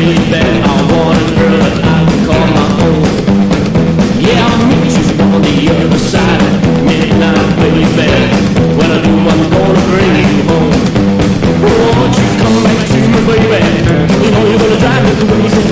baby. I want a girl that I can call my own. Yeah, I'll meet you on the other side of midnight, baby. When I do, I'm gonna bring you home. Won't you come back to me, baby? You know you're gonna drive me crazy.